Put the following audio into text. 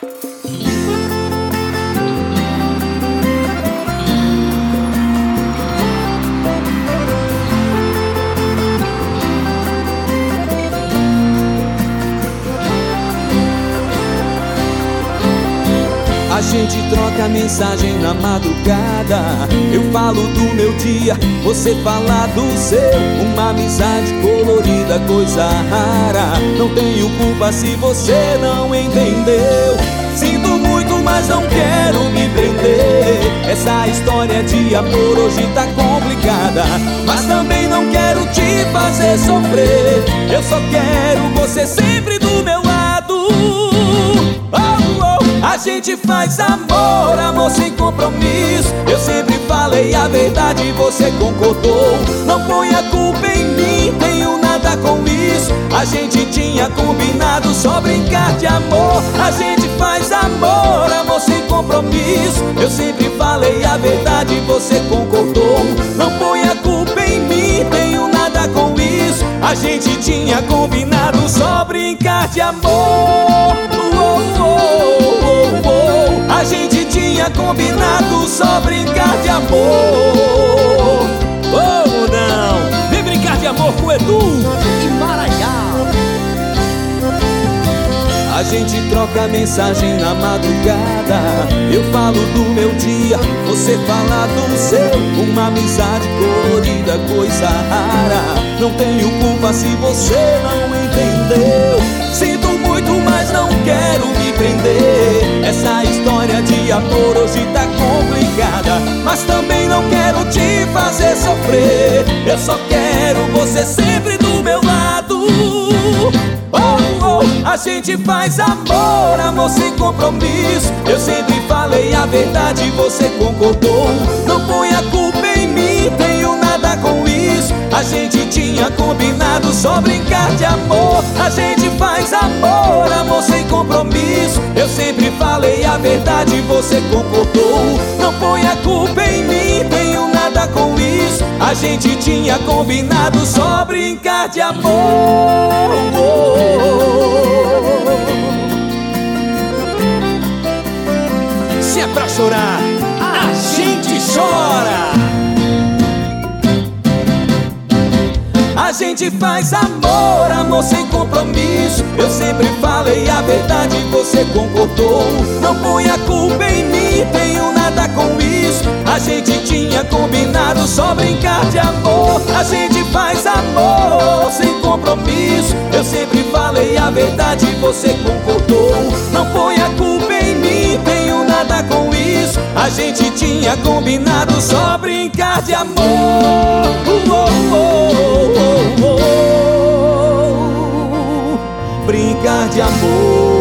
A gente troca mensagem na madrugada. Eu falo do meu dia, você fala do seu. Uma amizade colorida, coisa rara. Não tenho culpa se você não entendeu. Sinto muito, mas não quero me prender. Essa história de amor hoje tá complicada, mas também não quero te fazer sofrer. Eu só quero você sempre do meu lado. A gente faz amor, amor sem compromisso. Eu sempre falei a verdade, você concordou. Não põe a culpa em mim, tenho nada com isso. A gente tinha combinado só brincar de amor. A gente faz amor, amor sem compromisso. Eu sempre falei a verdade, você concordou. Não põe a culpa em mim, tenho nada com isso. A gente tinha combinado só brincar de amor. A gente tinha combinado só brincar de amor. Oh não, vem brincar de amor com o Edu e Maraiá. A gente troca mensagem na madrugada. Eu falo do meu dia, você fala do seu. Uma amizade colorida, coisa rara. Não tenho culpa se você não entendeu. Sinto muito, mas não quero me prender. Essa história de amor hoje tá complicada, mas também não quero te fazer sofrer. Eu só quero você sempre do meu lado. A gente faz amor, amor sem compromisso. Eu sempre falei a verdade, você concordou. Não põe a culpa em mim, tenho nada com isso. A gente tinha combinado só brincar de amor. A gente faz amor, amor sem compromisso. Eu sempre falei a verdade, você concordou. Não põe a culpa em mim, tenho nada com isso. A gente tinha combinado só brincar de amor. Se é pra chorar, a gente chora. A gente faz amor, amor sem compromisso. Eu sempre falei a verdade, você concordou. Não põe a culpa em mim, tenho nada com isso. A gente tinha combinado só brincar de amor. A gente faz amor sem compromisso. Eu sempre falei a verdade, você concordou. Não põe a culpa em mim, tenho nada com isso. A gente tinha combinado só brincar de amor. Brincar de amor.